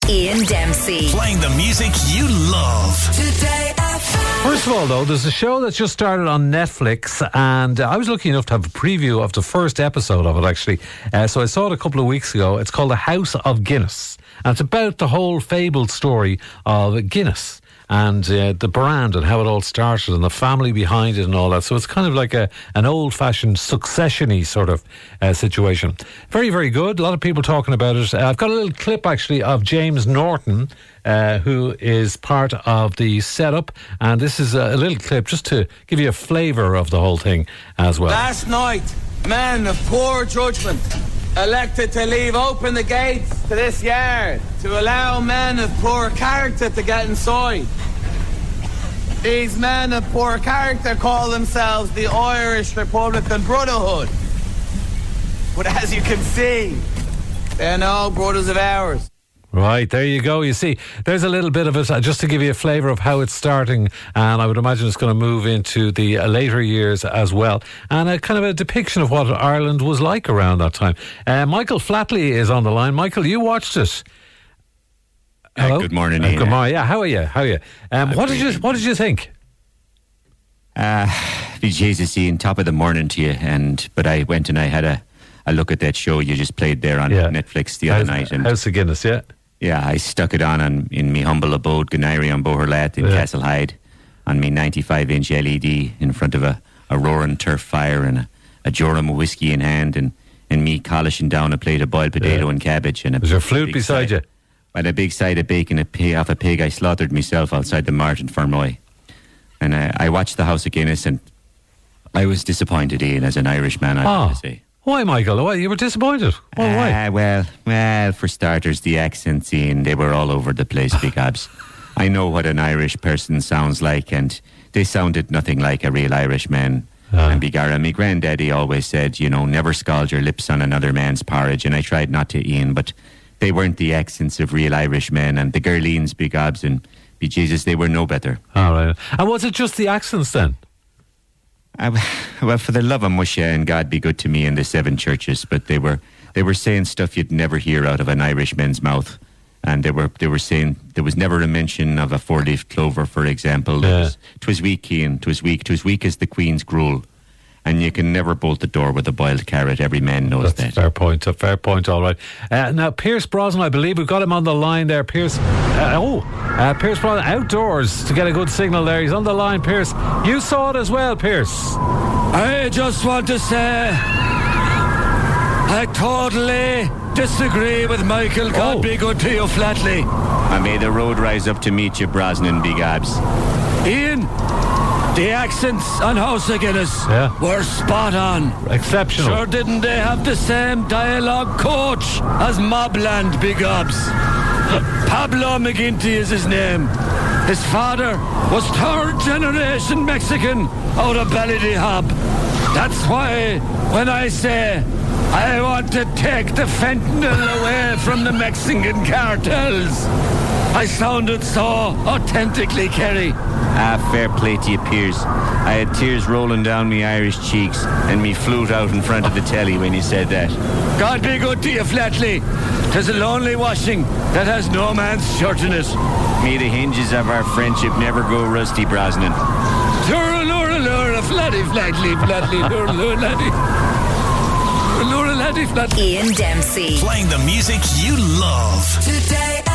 Ian Dempsey. Playing the music you love. Today FM. First of all, though, there's a show that's just started on Netflix, and I was lucky enough to have a preview of the first episode of it, actually. So I saw it a couple of weeks ago. It's called The House of Guinness, and it's about the whole fabled story of Guinness and the brand and how it all started and the family behind it and all that. So it's kind of like an old-fashioned Succession-y sort of situation. Very, very good. A lot of people talking about it. I've got a little clip, actually, of James Norton, who is part of the setup. And this is a little clip just to give you a flavour of the whole thing as well. Last night, men of poor judgment elected to leave open the gates to this yard to allow men of poor character to get inside. These men of poor character call themselves the Irish Republican Brotherhood. But as you can see, they're no brothers of ours. Right, there you go. You see, there's a little bit of it, just to give you a flavour of how it's starting, and I would imagine it's going to move into the later years as well, and a kind of a depiction of what Ireland was like around that time. Michael Flatley is on the line. Michael, you watched it. Hello? Good morning, Ian. Good morning. Yeah, how are you? What did you think? Jesus, Ian, top of the morning to you. But I went and I had a look at that show you just played there on Netflix the other night. And House of Guinness, yeah. Yeah, I stuck it on in me humble abode, Ganairi on Boherlat in Castlehyde, on me 95-inch LED in front of a roaring turf fire and a Joram whiskey in hand, and me polishing down a plate of boiled potato and cabbage. And was your flute beside you? And a big side of bacon off a pig I slaughtered myself outside the mart in Fermoy. And I watched The House of Guinness, and I was disappointed, Ian, as an Irishman, I have to say. Why, Michael? Why? You were disappointed? Why? Well, for starters, the accents, Ian, they were all over the place, big abs. I know what an Irish person sounds like, and they sounded nothing like a real Irishman. And begorra, my granddaddy always said, never scald your lips on another man's porridge, and I tried not to, Ian, but they weren't the accents of real Irishmen, and the girleens, big abs, and be Jesus, they were no better. All right. And was it just the accents then? Well, for the love of Musha and God be good to me in the seven churches, but they were saying stuff you'd never hear out of an Irishman's mouth, and they were saying there was never a mention of a four-leaf clover, for example. Yeah. 'Twas weak, Ian. 'Twas weak as the Queen's gruel, and you can never bolt the door with a boiled carrot. Every man knows that. A fair point. All right. Now, Pierce Brosnan, I believe we've got him on the line there. Pierce Brosnan, outdoors to get a good signal there. He's on the line. Pierce, you saw it as well, Pierce. I just want to say I totally disagree with Michael. God be good to you, Flatley. I may the road rise up to meet you, Brosnan, big abs. Ian, the accents on House of Guinness were spot on. Exceptional. Sure didn't they have the same dialogue coach as Mobland, big abs? Pablo McGinty is his name. His father was third generation Mexican out of Ballydehob. That's why when I say I want to take the fentanyl away from the Mexican cartels, I sounded so authentically Kerry. Fair play to you, Piers. I had tears rolling down me Irish cheeks and me flute out in front of the telly when you said that. God be good to you, Flatley. 'Tis a lonely washing that has no man's shirt in it. May the hinges of our friendship never go rusty, Brosnan. Lura, Flatty, Lura, Ian Dempsey. Playing the music you love. Today